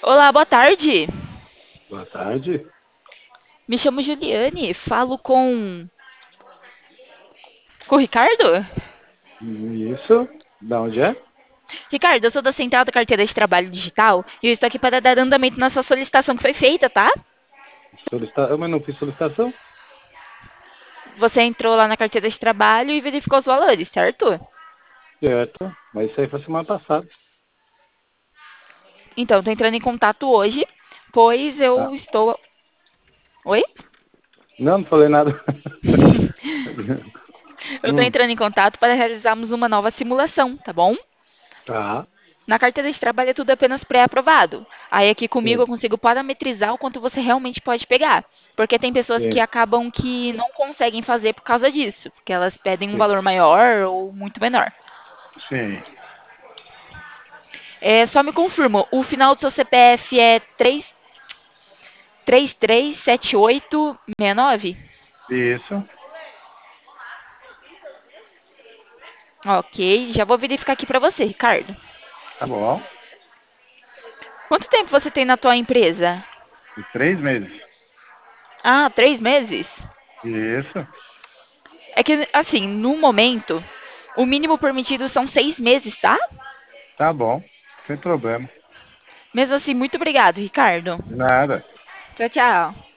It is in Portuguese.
Olá, boa tarde. Boa tarde. Me chamo Juliane, falo com o Ricardo? Isso? Da onde é? Ricardo, eu sou da Central da Carteira de Trabalho Digital e eu estou aqui para dar andamento na sua solicitação que foi feita, tá? Mas não fiz solicitação? Você entrou lá na carteira de trabalho e verificou os valores, certo? Certo. Mas isso aí foi semana passada. Então, estou entrando em contato hoje, pois Ah, eu estou. Oi? não, não falei nada. Eu estou Hum, entrando em contato para realizarmos uma nova simulação, tá bom? tá, Na carteira de trabalho é tudo apenas pré-aprovado. Aí aqui comigo eu sim, consigo parametrizar o quanto você realmente pode pegar. Porque tem pessoas que sim, acabam que não conseguem fazer por causa disso. Porque elas pedem um sim, valor maior ou muito menor. sim. Só me confirma, o final do seu CPF é 337869? Isso, Ok, já vou verificar aqui para você, Ricardo. tá bom. Quanto tempo você tem na tua empresa? E 3 meses. Ah, 3 meses? Isso, É que, assim, no momento, o mínimo permitido são 6 meses, tá? tá bom. Sem problema. Mesmo assim, muito obrigado, Ricardo. De nada. Tchau, tchau.